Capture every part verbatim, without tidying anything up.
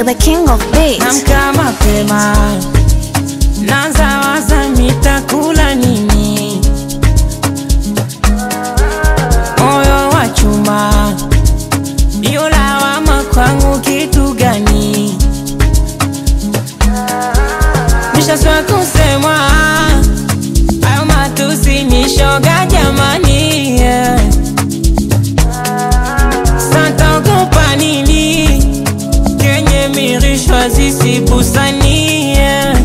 You're the king of beats. Namka mapema, naanza waza nitakula nini. Moyo wa chuma, ndio lawama kwangu kitu gani? Nishaswa kusemwa, hayo matusi ni shoga jamani, yeah. Santa ogopa nini? Kenye mirishwa zisi busani, yeah.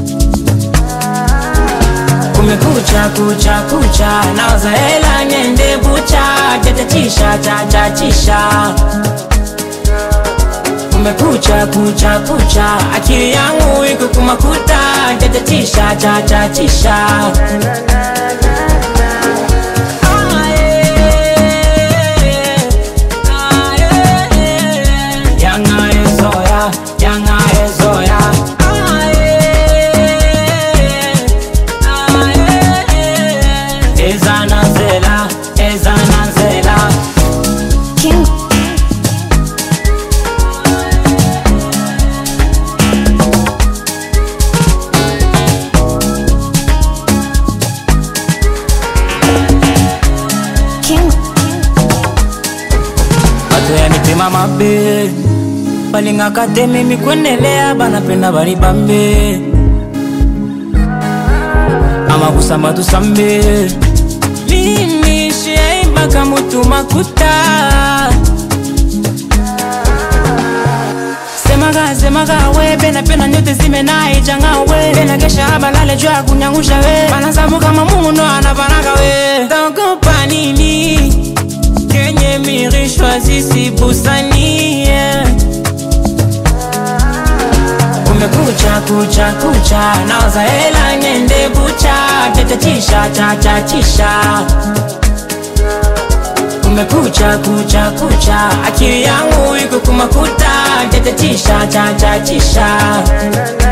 Kumekucha kucha kucha, naoza hela niende bucha, jatatisha jatatisha. Kumekucha kucha kucha, akili yangu iko kumakuta, jatatisha jatatisha. King. King. Bato ya mitema mabe, balinga kate mimi kwenelea, banapenda bali bambe. Ama kusamba tusambe, mimi shiaimba kamutu makuta. Semaga semaga we, bena pena nyote zime na ijanga we. Bena kesha haba lale jua kunyangusha we. Banasabu kama muno anabanaga we. Taogopa nini? Kenye mirishwa zisi busani, yeah. Kumekucha kucha kucha, naoza hela niende bucha, jatatisha jatatisha. Kumekucha kucha kucha, akili yangu iko kumakuta, jatatisha jatatisha.